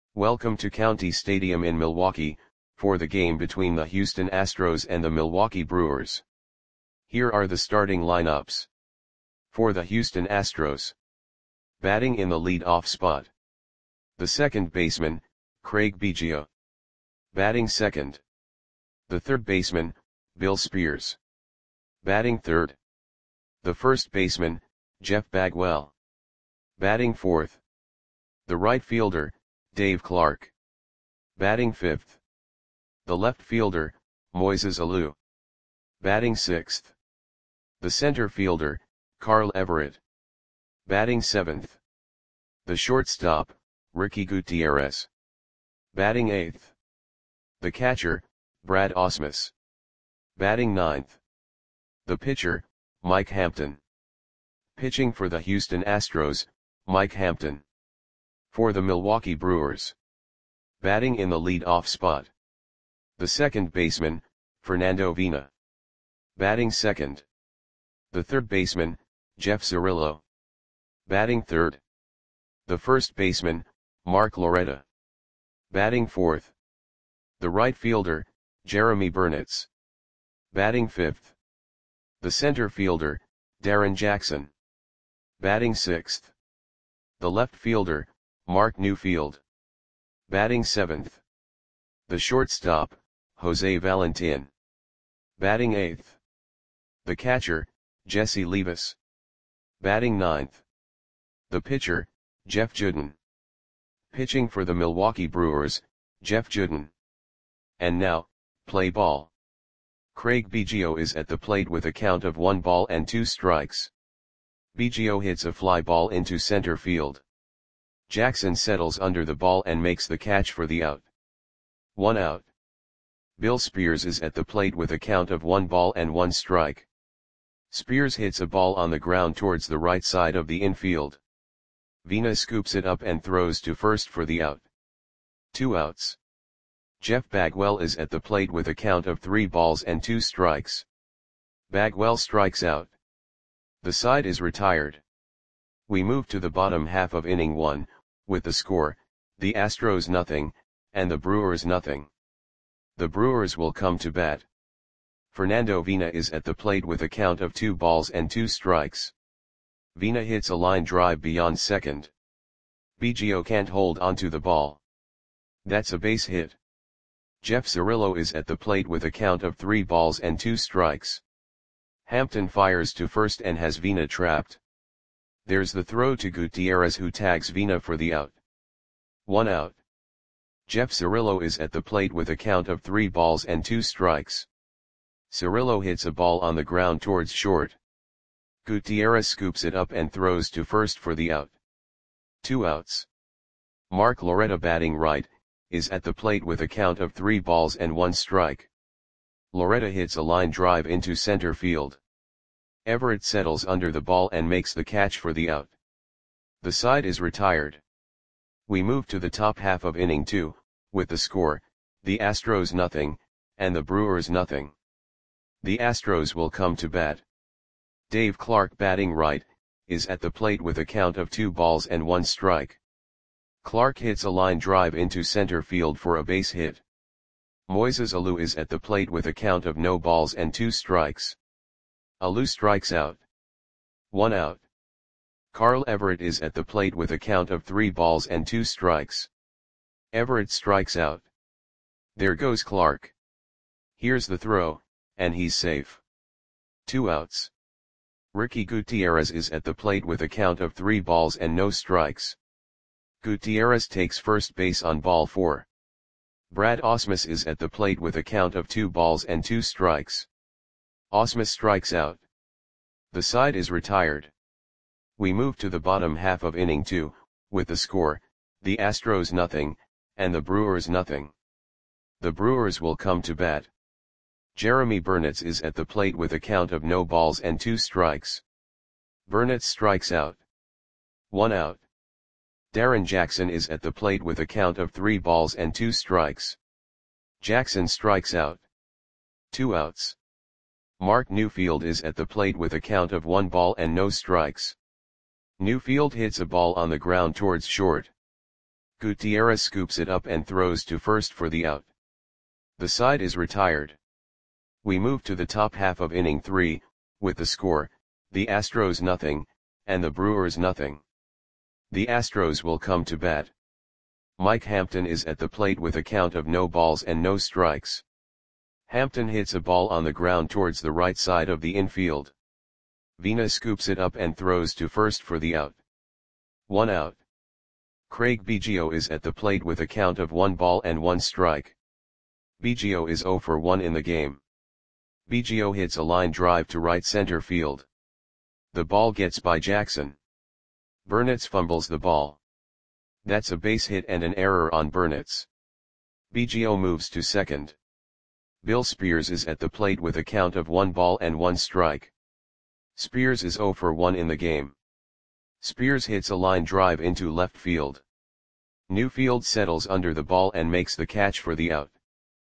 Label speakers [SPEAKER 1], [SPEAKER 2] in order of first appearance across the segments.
[SPEAKER 1] Welcome to County Stadium in Milwaukee, for the game between the Houston Astros and the Milwaukee Brewers. Here are the starting lineups. For the Houston Astros. Batting in the lead-off spot. The second baseman, Craig Biggio. Batting second. The third baseman, Bill Spears. Batting third. The first baseman, Jeff Bagwell. Batting fourth. The right fielder, Dave Clark. Batting fifth. The left fielder, Moises Alou. Batting sixth. The center fielder, Carl Everett. Batting seventh. The shortstop, Ricky Gutierrez. Batting eighth. The catcher, Brad Ausmus. Batting ninth. The pitcher, Mike Hampton. Pitching for the Houston Astros, Mike Hampton. For the Milwaukee Brewers. Batting in the lead-off spot. The second baseman, Fernando Vina. Batting second. The third baseman, Jeff Cirillo. Batting third. The first baseman, Mark Loretta. Batting fourth. The right fielder, Jeremy Burnitz. Batting fifth. The center fielder, Darren Jackson. Batting sixth. The left fielder, Mark Newfield. Batting seventh. The shortstop, Jose Valentin. Batting eighth. The catcher, Jesse Levis. Batting ninth. The pitcher, Jeff Juden. Pitching for the Milwaukee Brewers, Jeff Juden. And now, play ball. Craig Biggio is at the plate with a count of 1 ball and 2 strikes. Biggio hits a fly ball into center field. Jackson settles under the ball and makes the catch for the out. 1 out. Bill Spears is at the plate with a count of 1 ball and 1 strike. Spears hits a ball on the ground towards the right side of the infield. Vina scoops it up and throws to first for the out. 2 outs. Jeff Bagwell is at the plate with a count of 3 balls and 2 strikes. Bagwell strikes out. The side is retired. We move to the bottom half of inning 1, with the score, the Astros nothing, and the Brewers nothing. The Brewers will come to bat. Fernando Vina is at the plate with a count of 2 balls and 2 strikes. Vina hits a line drive beyond second. Biggio can't hold onto the ball. That's a base hit. Jeff Cirillo is at the plate with a count of 3 balls and 2 strikes. Hampton fires to first and has Vina trapped. There's the throw to Gutierrez, who tags Vina for the out. 1 out. Jeff Cirillo is at the plate with a count of 3 balls and 2 strikes. Cirillo hits a ball on the ground towards short. Gutierrez scoops it up and throws to first for the out. 2 outs. Mark Loretta, batting right, is at the plate with a count of 3 balls and 1 strike. Loretta hits a line drive into center field. Everett settles under the ball and makes the catch for the out. The side is retired. We move to the top half of inning 2, with the score, the Astros nothing, and the Brewers nothing. The Astros will come to bat. Dave Clark, batting right, is at the plate with a count of 2 balls and 1 strike. Clark hits a line drive into center field for a base hit. Moises Alou is at the plate with a count of no balls and 2 strikes. Alou strikes out. 1 out. Carl Everett is at the plate with a count of 3 balls and 2 strikes. Everett strikes out. There goes Clark. Here's the throw, and he's safe. 2 outs. Ricky Gutierrez is at the plate with a count of 3 balls and no strikes. Gutierrez takes first base on ball 4. Brad Ausmus is at the plate with a count of 2 balls and 2 strikes. Ausmus strikes out. The side is retired. We move to the bottom half of inning 2, with the score, the Astros nothing, and the Brewers nothing. The Brewers will come to bat. Jeremy Burnitz is at the plate with a count of no balls and 2 strikes. Burnitz strikes out. 1 out. Darren Jackson is at the plate with a count of 3 balls and 2 strikes. Jackson strikes out. 2 outs. Mark Newfield is at the plate with a count of 1 ball and no strikes. Newfield hits a ball on the ground towards short. Gutierrez scoops it up and throws to first for the out. The side is retired. We move to the top half of inning 3, with the score, the Astros nothing, and the Brewers nothing. The Astros will come to bat. Mike Hampton is at the plate with a count of no balls and no strikes. Hampton hits a ball on the ground towards the right side of the infield. Vina scoops it up and throws to first for the out. 1 out. Craig Biggio is at the plate with a count of 1 ball and 1 strike. Biggio is 0 for 1 in the game. Biggio hits a line drive to right center field. The ball gets by Jackson. Burnitz fumbles the ball. That's a base hit and an error on Burnitz. Biggio moves to second. Bill Spears is at the plate with a count of 1 ball and 1 strike. Spears is 0 for 1 in the game. Spears hits a line drive into left field. Newfield settles under the ball and makes the catch for the out.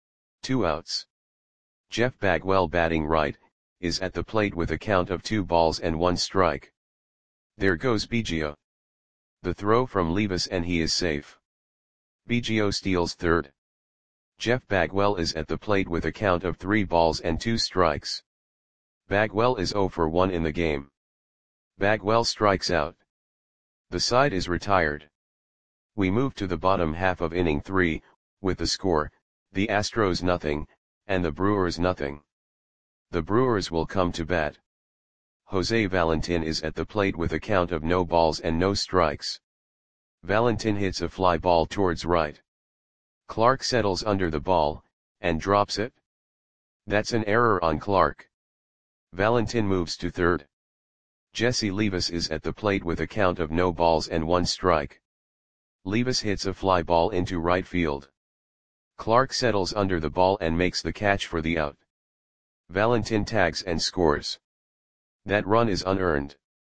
[SPEAKER 1] 2 outs. Jeff Bagwell, batting right, is at the plate with a count of 2 balls and 1 strike. There goes Biggio. The throw from Levis and he is safe. Biggio steals third. Jeff Bagwell is at the plate with a count of 3 balls and 2 strikes. Bagwell is 0 for 1 in the game. Bagwell strikes out. The side is retired. We move to the bottom half of inning 3, with the score, the Astros nothing, and the Brewers nothing. The Brewers will come to bat. Jose Valentin is at the plate with a count of no balls and no strikes. Valentin hits a fly ball towards right. Clark settles under the ball, and drops it. That's an error on Clark. Valentin moves to third. Jesse Levis is at the plate with a count of no balls and 1 strike. Levis hits a fly ball into right field. Clark settles under the ball and makes the catch for the out. Valentin tags and scores. That run is unearned.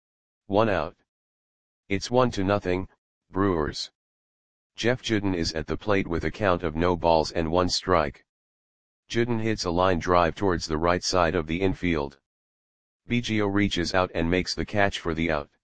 [SPEAKER 1] 1 out. It's 1-0, Brewers. Jeff Juden is at the plate with a count of no balls and 1 strike. Juden hits a line drive towards the right side of the infield. Biggio reaches out and makes the catch for the out.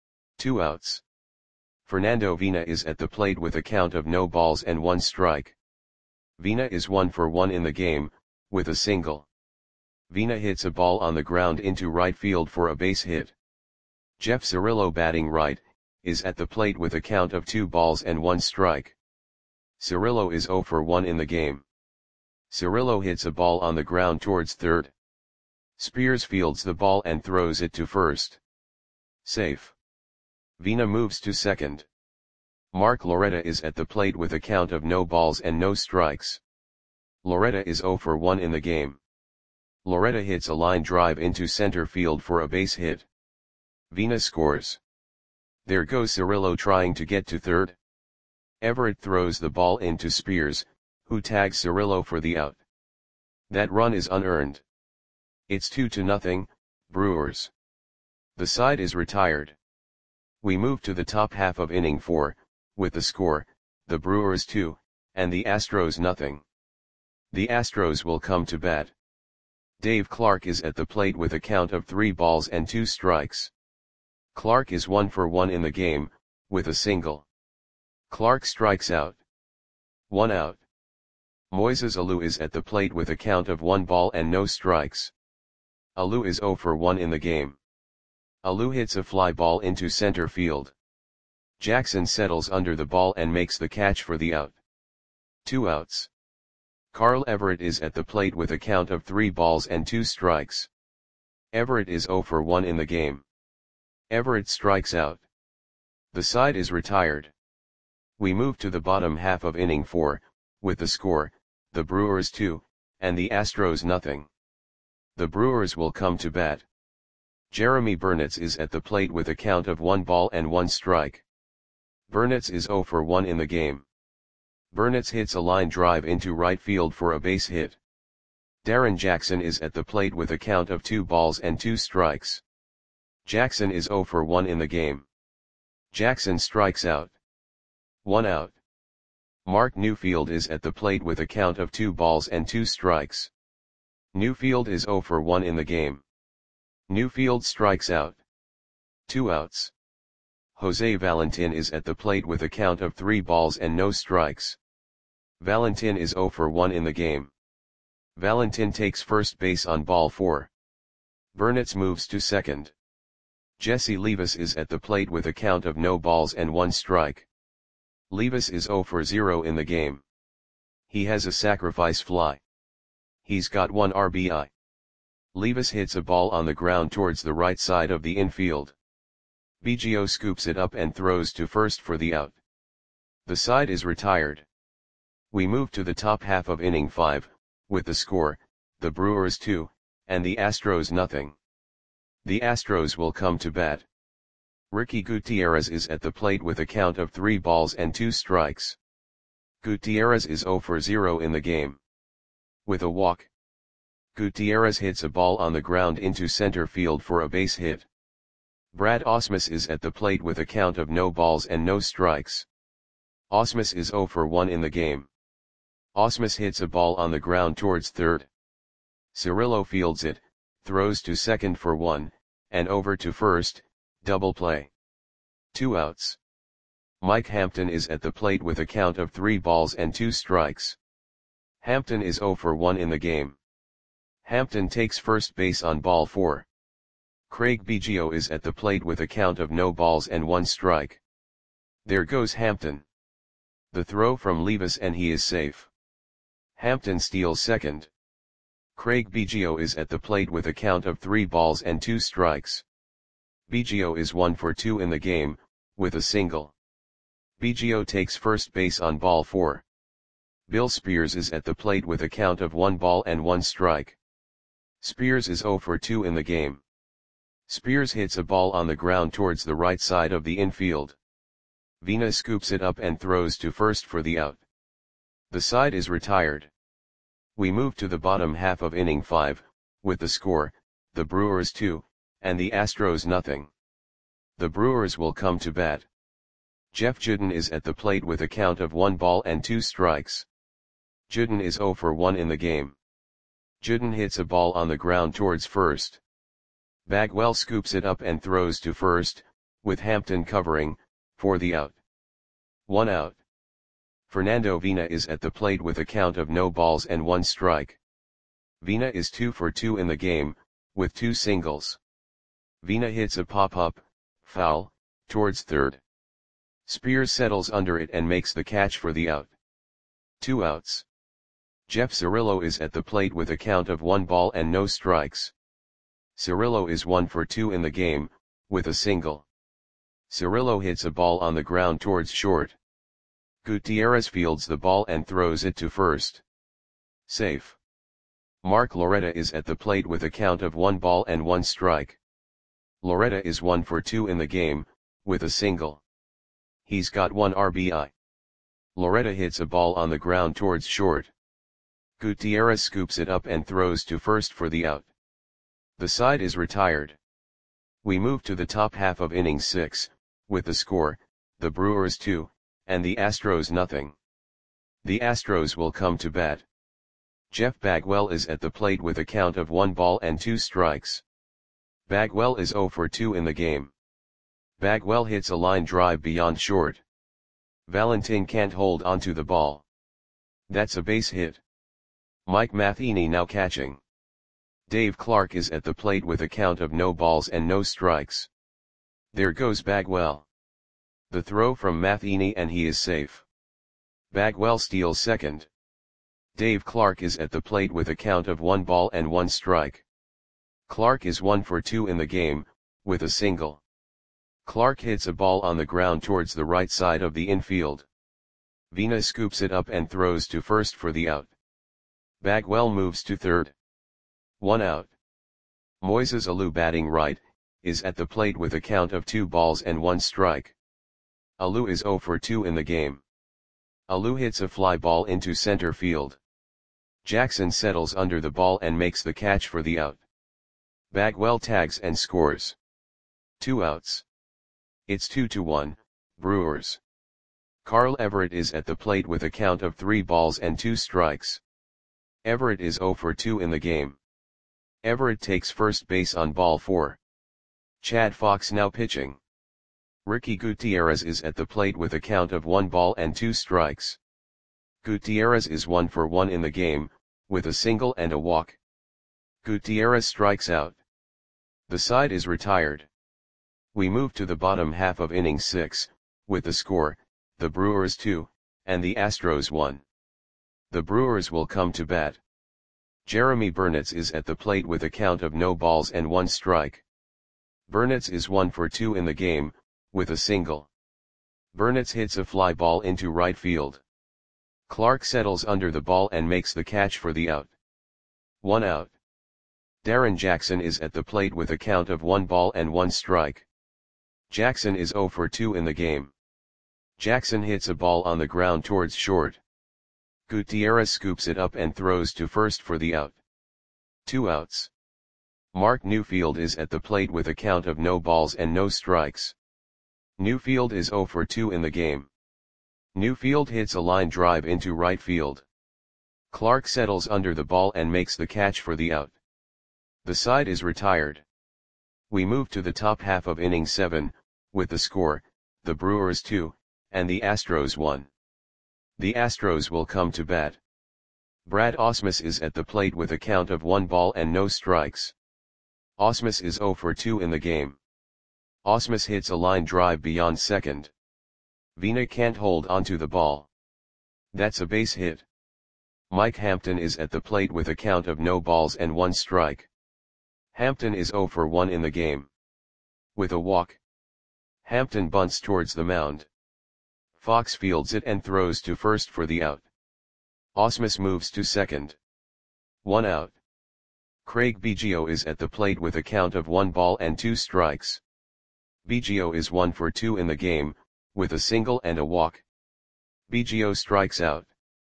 [SPEAKER 1] 2 outs. Fernando Vina is at the plate with a count of no balls and 1 strike. Vina is 1 for 1 in the game, with a single. Vina hits a ball on the ground into right field for a base hit. Jeff Cirillo, batting right, is at the plate with a count of 2 balls and 1 strike. Cirillo is 0 for 1 in the game. Cirillo hits a ball on the ground towards third. Spears fields the ball and throws it to first. Safe. Vina moves to second. Mark Loretta is at the plate with a count of no balls and no strikes. Loretta is 0 for 1 in the game. Loretta hits a line drive into center field for a base hit. Vina scores. There goes Cirillo trying to get to third. Everett throws the ball into Spears, who tags Cirillo for the out. That run is unearned. It's 2-0, Brewers. The side is retired. We move to the top half of inning 4, with the score, the Brewers 2, and the Astros nothing. The Astros will come to bat. Dave Clark is at the plate with a count of 3 balls and 2 strikes. Clark is 1 for 1 in the game, with a single. Clark strikes out. 1 out. Moises Alou is at the plate with a count of 1 ball and no strikes. Alou is 0 for 1 in the game. Alou hits a fly ball into center field. Jackson settles under the ball and makes the catch for the out. 2 outs. Carl Everett is at the plate with a count of 3 balls and 2 strikes. Everett is 0 for 1 in the game. Everett strikes out. The side is retired. We move to the bottom half of inning 4, with the score, the Brewers 2, and the Astros nothing. The Brewers will come to bat. Jeremy Burnitz is at the plate with a count of 1 ball and 1 strike. Burnitz is 0 for 1 in the game. Burnitz hits a line drive into right field for a base hit. Darren Jackson is at the plate with a count of 2 balls and 2 strikes. Jackson is 0 for 1 in the game. Jackson strikes out. 1 out. Mark Newfield is at the plate with a count of 2 balls and 2 strikes. Newfield is 0 for 1 in the game. Newfield strikes out. 2 outs. Jose Valentin is at the plate with a count of 3 balls and no strikes. Valentin is 0 for 1 in the game. Valentin takes first base on ball 4. Burnitz moves to second. Jesse Levis is at the plate with a count of no balls and 1 strike. Levis is 0 for 0 in the game. He has a sacrifice fly. He's got 1 RBI. Levis hits a ball on the ground towards the right side of the infield. Biggio scoops it up and throws to first for the out. The side is retired. We move to the top half of inning 5, with the score, the Brewers 2, and the Astros nothing. The Astros will come to bat. Ricky Gutierrez is at the plate with a count of 3 balls and 2 strikes. Gutierrez is 0 for 0 in the game. With a walk, Gutierrez hits a ball on the ground into center field for a base hit. Brad Ausmus is at the plate with a count of no balls and no strikes. Ausmus is 0 for 1 in the game. Ausmus hits a ball on the ground towards third. Cirillo fields it, throws to second for 1, and over to first, double play. 2 outs. Mike Hampton is at the plate with a count of 3 balls and 2 strikes. Hampton is 0 for 1 in the game. Hampton takes first base on ball 4. Craig Biggio is at the plate with a count of no balls and 1 strike. There goes Hampton. The throw from Levis and he is safe. Hampton steals second. Craig Biggio is at the plate with a count of 3 balls and 2 strikes. Biggio is 1 for 2 in the game, with a single. Biggio takes first base on ball 4. Bill Spears is at the plate with a count of 1 ball and 1 strike. Spears is 0 for 2 in the game. Spears hits a ball on the ground towards the right side of the infield. Vina scoops it up and throws to first for the out. The side is retired. We move to the bottom half of inning 5, with the score, the Brewers 2, and the Astros nothing. The Brewers will come to bat. Jeff Juden is at the plate with a count of 1 ball and 2 strikes. Juden is 0 for 1 in the game. Juden hits a ball on the ground towards first. Bagwell scoops it up and throws to first, with Hampton covering, for the out. 1 out. Fernando Vina is at the plate with a count of no balls and 1 strike. Vina is 2 for 2 in the game, with 2 singles. Vina hits a pop-up, foul, towards third. Spears settles under it and makes the catch for the out. 2 outs. Jeff Cirillo is at the plate with a count of 1 ball and no strikes. Cirillo is 1 for 2 in the game, with a single. Cirillo hits a ball on the ground towards short. Gutierrez fields the ball and throws it to first. Safe. Mark Loretta is at the plate with a count of 1 ball and 1 strike. Loretta is 1 for 2 in the game, with a single. He's got 1 RBI. Loretta hits a ball on the ground towards short. Gutierrez scoops it up and throws to first for the out. The side is retired. We move to the top half of inning 6, with the score, the Brewers 2, and the Astros nothing. The Astros will come to bat. Jeff Bagwell is at the plate with a count of 1 ball and 2 strikes. Bagwell is 0 for 2 in the game. Bagwell hits a line drive beyond short. Valentin can't hold onto the ball. That's a base hit. Mike Matheny now catching. Dave Clark is at the plate with a count of no balls and no strikes. There goes Bagwell. The throw from Matheny and he is safe. Bagwell steals second. Dave Clark is at the plate with a count of 1 ball and 1 strike. Clark is 1 for 2 in the game, with a single. Clark hits a ball on the ground towards the right side of the infield. Vina scoops it up and throws to first for the out. Bagwell moves to third. 1 out. Moises Alou, batting right, is at the plate with a count of 2 balls and 1 strike. Alou is 0 for 2 in the game. Alou hits a fly ball into center field. Jackson settles under the ball and makes the catch for the out. Bagwell tags and scores. 2 outs. It's 2-1, Brewers. Carl Everett is at the plate with a count of 3 balls and 2 strikes. Everett is 0 for 2 in the game. Everett takes first base on ball 4. Chad Fox now pitching. Ricky Gutierrez is at the plate with a count of 1 ball and 2 strikes. Gutierrez is 1 for 1 in the game, with a single and a walk. Gutierrez strikes out. The side is retired. We move to the bottom half of inning 6, with the score, the Brewers 2, and the Astros 1. The Brewers will come to bat. Jeremy Burnitz is at the plate with a count of no balls and 1 strike. Burnitz is 1 for 2 in the game, with a single. Burnitz hits a fly ball into right field. Clark settles under the ball and makes the catch for the out. 1 out. Darren Jackson is at the plate with a count of 1 ball and 1 strike. Jackson is 0 for 2 in the game. Jackson hits a ball on the ground towards short. Gutierrez scoops it up and throws to first for the out. 2 outs. Mark Newfield is at the plate with a count of no balls and no strikes. Newfield is 0 for 2 in the game. Newfield hits a line drive into right field. Clark settles under the ball and makes the catch for the out. The side is retired. We move to the top half of inning 7, with the score, the Brewers 2, and the Astros 1. The Astros will come to bat. Brad Ausmus is at the plate with a count of 1 ball and no strikes. Ausmus is 0 for 2 in the game. Ausmus hits a line drive beyond second. Vina can't hold onto the ball. That's a base hit. Mike Hampton is at the plate with a count of no balls and 1 strike. Hampton is 0 for 1 in the game. With a walk. Hampton bunts towards the mound. Fox fields it and throws to first for the out. Ausmus moves to second. 1 out. Craig Biggio is at the plate with a count of 1 ball and 2 strikes. Biggio is 1 for 2 in the game, with a single and a walk. Biggio strikes out.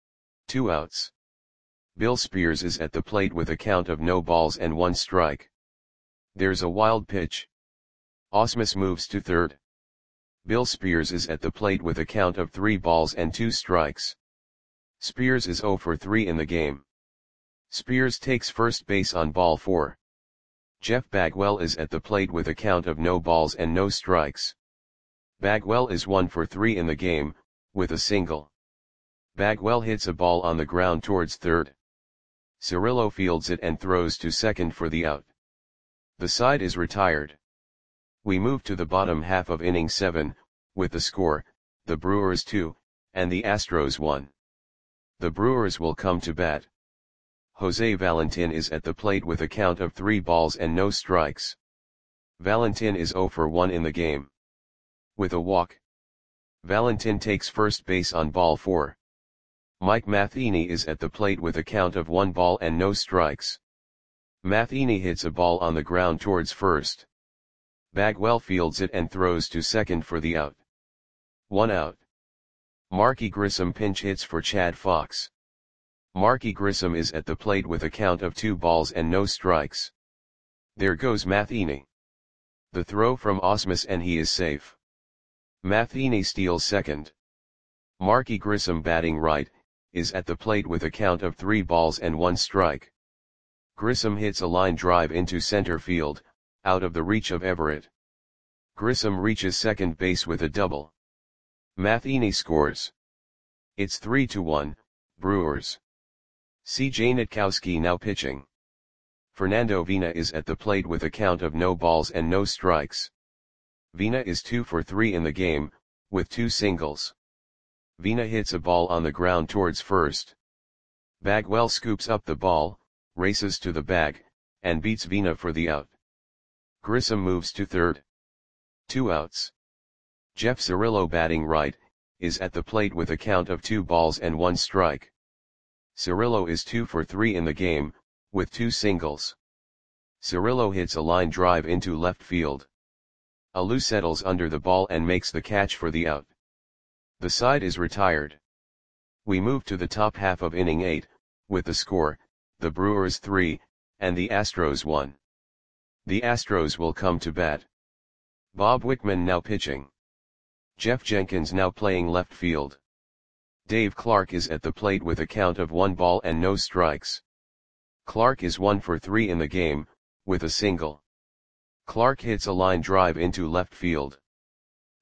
[SPEAKER 1] 2 outs. Bill Spears is at the plate with a count of no balls and 1 strike. There's a wild pitch. Ausmus moves to third. Bill Spears is at the plate with a count of 3 balls and 2 strikes. Spears is 0 for 3 in the game. Spears takes first base on ball 4. Jeff Bagwell is at the plate with a count of no balls and no strikes. Bagwell is 1 for 3 in the game, with a single. Bagwell hits a ball on the ground towards third. Cirillo fields it and throws to second for the out. The side is retired. We move to the bottom half of inning 7, with the score, the Brewers 2, and the Astros 1. The Brewers will come to bat. Jose Valentin is at the plate with a count of 3 balls and no strikes. Valentin is 0 for 1 in the game. With a walk. Valentin takes first base on ball 4. Mike Matheny is at the plate with a count of 1 ball and no strikes. Matheny hits a ball on the ground towards first. Bagwell fields it and throws to second for the out. 1 out. Marky Grissom pinch hits for Chad Fox. Marky Grissom is at the plate with a count of 2 balls and no strikes. There goes Matheny. The throw from Ausmus and he is safe. Matheny steals second. Marky Grissom batting right, is at the plate with a count of 3 balls and 1 strike. Grissom hits a line drive into center field, out of the reach of Everett. Grissom reaches second base with a double. Matheny scores. It's 3-1, Brewers. C.J. Nitkowski now pitching. Fernando Vina is at the plate with a count of no balls and no strikes. Vina is 2 for 3 in the game, with 2 singles. Vina hits a ball on the ground towards first. Bagwell scoops up the ball, races to the bag, and beats Vina for the out. Grissom moves to third. 2 outs. Jeff Cirillo batting right, is at the plate with a count of 2 balls and 1 strike. Cirillo is 2 for 3 in the game, with 2 singles. Cirillo hits a line drive into left field. Alou settles under the ball and makes the catch for the out. The side is retired. We move to the top half of inning 8, with the score, the Brewers 3, and the Astros 1. The Astros will come to bat. Bob Wickman now pitching. Jeff Jenkins now playing left field. Dave Clark is at the plate with a count of 1 ball and no strikes. Clark is 1 for 3 in the game, with a single. Clark hits a line drive into left field.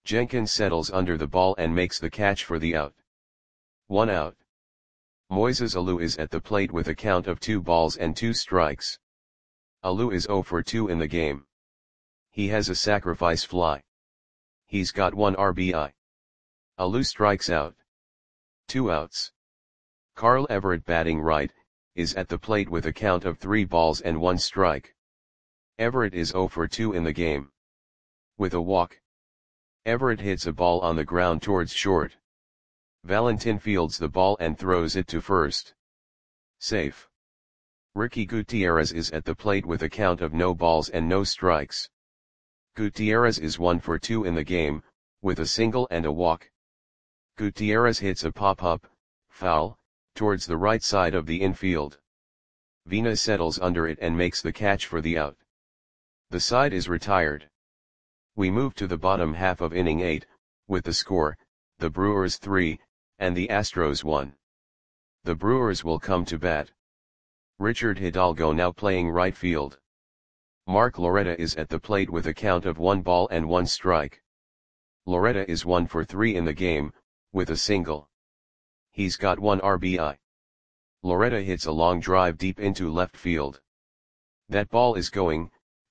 [SPEAKER 1] Jenkins settles under the ball and makes the catch for the out. 1 out. Moises Alou is at the plate with a count of 2 balls and 2 strikes. Alou is 0 for 2 in the game. He has a sacrifice fly. He's got 1 RBI. Alou strikes out. 2 outs. Carl Everett, batting right, is at the plate with a count of 3 balls and 1 strike. Everett is 0 for 2 in the game. With a walk, Everett hits a ball on the ground towards short. Valentin fields the ball and throws it to first. Safe. Ricky Gutierrez is at the plate with a count of no balls and no strikes. Gutierrez is 1 for 2 in the game, with a single and a walk. Gutierrez hits a pop-up, foul, towards the right side of the infield. Vina settles under it and makes the catch for the out. The side is retired. We move to the bottom half of inning 8, with the score, the Brewers 3, and the Astros 1. The Brewers will come to bat. Richard Hidalgo now playing right field. Mark Loretta is at the plate with a count of 1 ball and 1 strike. Loretta is 1 for 3 in the game, with a single. He's got 1 RBI. Loretta hits a long drive deep into left field. That ball is gone.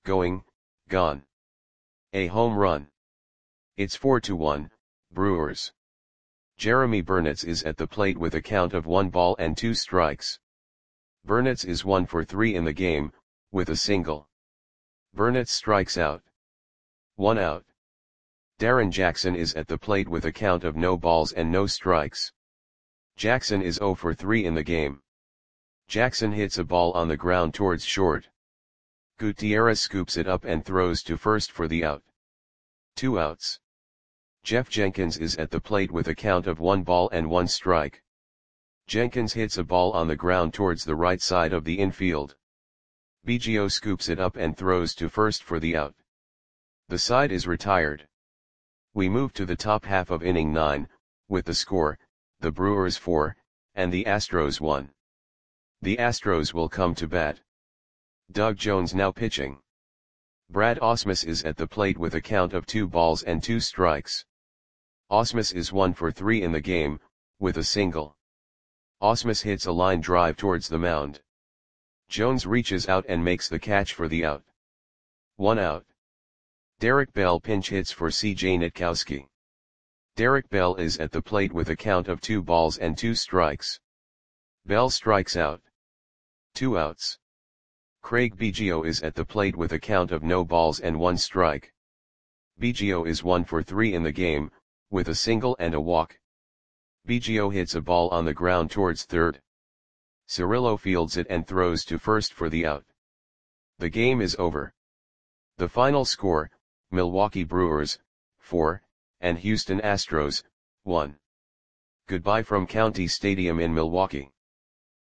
[SPEAKER 1] A home run. It's 4-1, Brewers. Jeremy Burnitz is at the plate with a count of 1 ball and 2 strikes. Burnitz is 1 for 3 in the game, with a single. Burnitz strikes out. 1 out. Darren Jackson is at the plate with a count of no balls and no strikes. Jackson is 0 for 3 in the game. Jackson hits a ball on the ground towards short. Gutierrez scoops it up and throws to first for the out. 2 outs. Jeff Jenkins is at the plate with a count of 1 ball and 1 strike. Jenkins hits a ball on the ground towards the right side of the infield. Biggio scoops it up and throws to first for the out. The side is retired. We move to the top half of inning 9, with the score, the Brewers 4, and the Astros 1. The Astros will come to bat. Doug Jones now pitching. Brad Ausmus is at the plate with a count of 2 balls and 2 strikes. Ausmus is 1 for 3 in the game, with a single. Ausmus hits a line drive towards the mound. Jones reaches out and makes the catch for the out. 1 out. Derek Bell pinch hits for C.J. Nitkowski. Derek Bell is at the plate with a count of 2 balls and 2 strikes. Bell strikes out. 2 outs. Craig Biggio is at the plate with a count of no balls and 1 strike. Biggio is 1 for 3 in the game, with a single and a walk. Biggio hits a ball on the ground towards third. Cirillo fields it and throws to first for the out. The game is over. The final score, Milwaukee Brewers, 4, and Houston Astros, 1. Goodbye from County Stadium in Milwaukee.